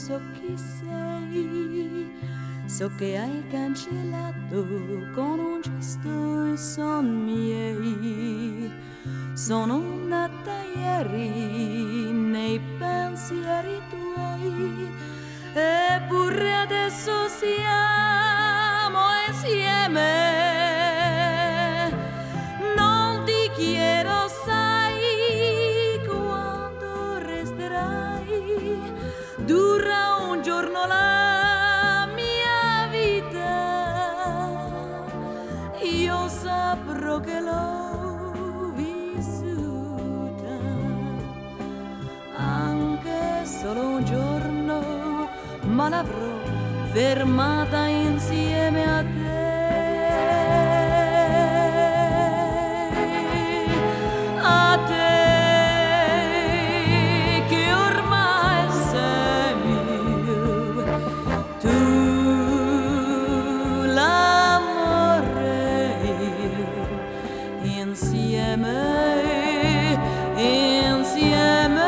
so chi sei, so che hai cancellato con un gesto i son miei. Sono nata ieri nei pensieri tuoi, eppure adesso siamo insieme. Non ti chiedo, sai quando resterai, dura un giorno la mia vita, io saprò che l'ho vissuta, anche solo un giorno, ma l'avrò fermata insieme a te. A te che ormai sei mio, tu l'amore, insieme, insieme.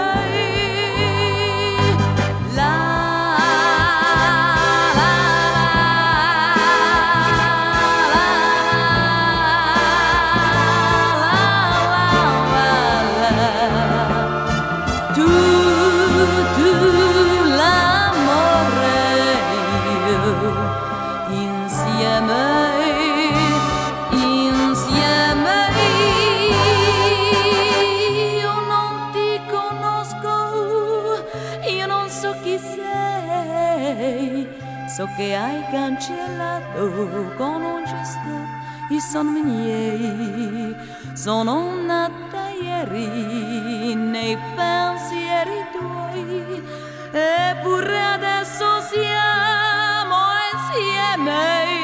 So che hai cancellato con un gesto i sogni miei. Sono nata ieri nei pensieri tuoi, eppure adesso siamo insieme.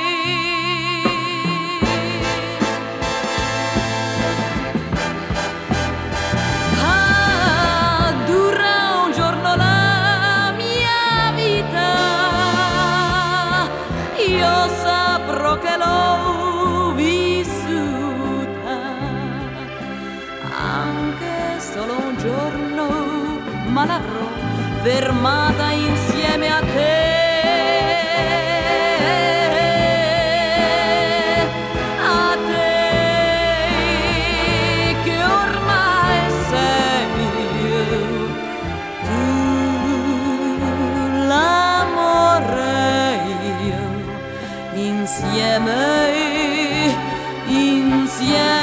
Io saprò che l'ho vissuta, anche solo un giorno, ma l'avrò fermata insieme a te. A te che ormai sei mio, tu l'amore, insieme, insieme.